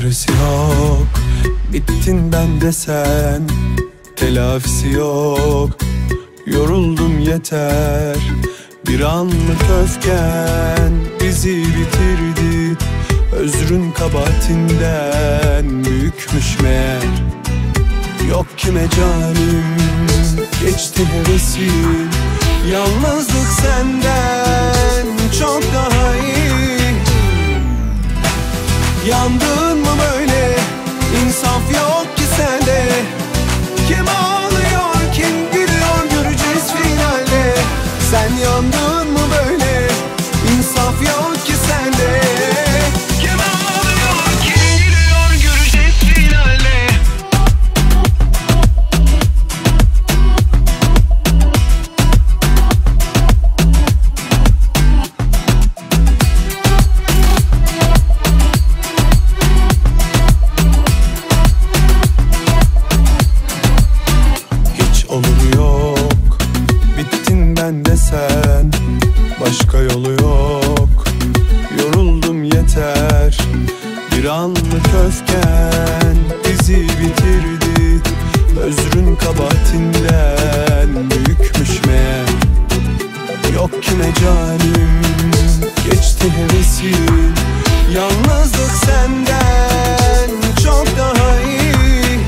çaresi yok. Bittin ben de sen, telafisi yok. Yoruldum yeter, bir anlık öfken bizi bitirdi. Özrün kabahatinden büyükmüş meğer. Yok kime canım, geçti hevesim. Yalnızlık senden çok daha iyi. Yandın mı böyle, insaf yok ki sende. Kim ağlıyor, kim gülüyor, göreceğiz finalde. Sen yandın mı böyle, insaf yok ki sende. Kim ağlıyor, kim gülüyor, göreceğiz finalde. Yok, bittin ben de sen, başka yolu yok. Yoruldum yeter, bir anlık öfken bizi bitirdi. Özrün kabahatinden büyükmüş meğer. Yok kime canım, geçti hevesim. Yalnızlık senden çok daha iyi.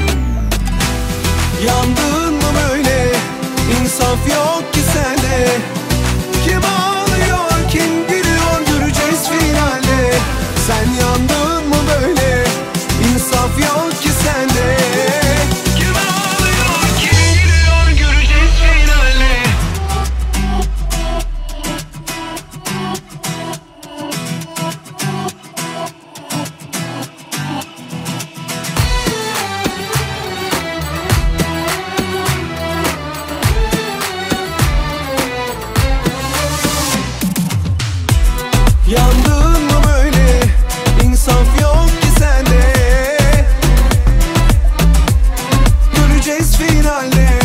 Yandın mı böyle, insaf yok ki sende. Kim ağlıyor, kim gülüyor, göreceğiz finalde. Sen yandın mı böyle, insaf yok ki sende. Kim ağlıyor, kim gülüyor, göreceğiz finalde. Yandın mı böyle, insaf yok ki sende. Göreceğiz finalde.